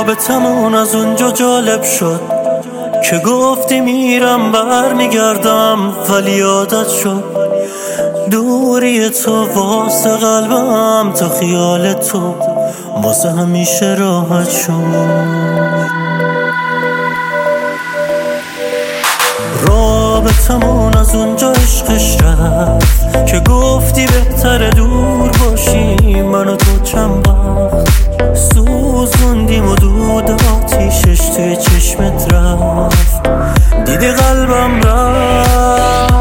رابطمون از اونجا جالب شد که گفتی میرم برمیگردم، ولی عادت شد دوری تو واسه قلبم، تا خیال تو واسه همیشه راحت شد. رابطمون از اونجا عشقش رفت که گفتی بهتره دور باشی، من و تو چند وقت سوزوندیم و دود آتیشش توی چشمت رفت، دیدی قلبم رفت.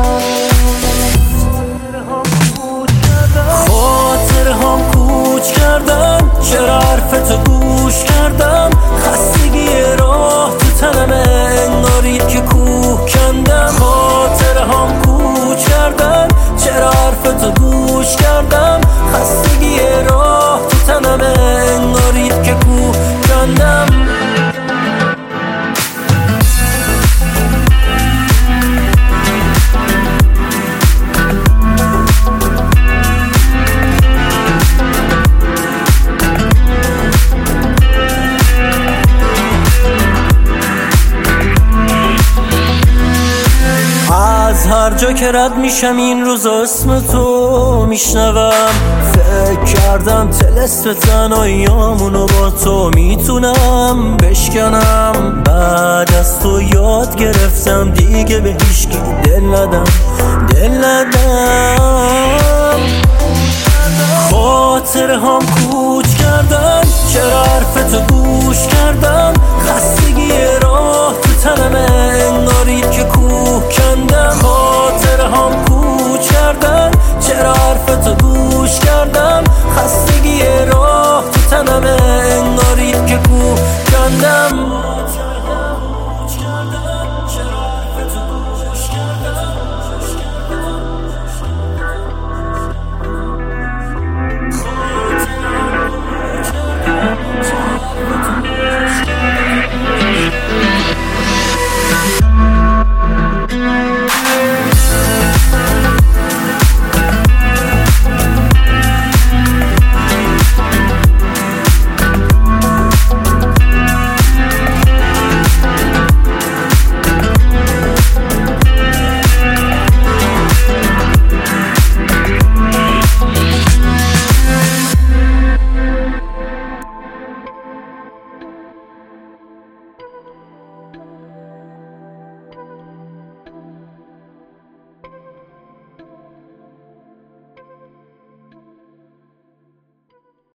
خاطره هم کوچ کردن، چرا حرفتو گوش کردم، خستگی راه تو تنمه انگاری که کوه کندم. خاطره هم کوچ کردن، چرا حرفتو گوش کردم، خستگی راه تو تنمه انگاری که کوه کندم. از هر جا که رد میشم این روزا اسم تو میشنوم، فکر کردم طلسم تنهاییامونو با تو میتونم بشکنم. بعد از تو یاد گرفتم دیگه به هیچکی دل ندم. خاطره هم کوچ کردن، چرا حرفتو گوش کردم، خستگی راه تو تنمه انگاری که کوه کندم. خاطره هم کوچ کردن، چرا حرفتو گوش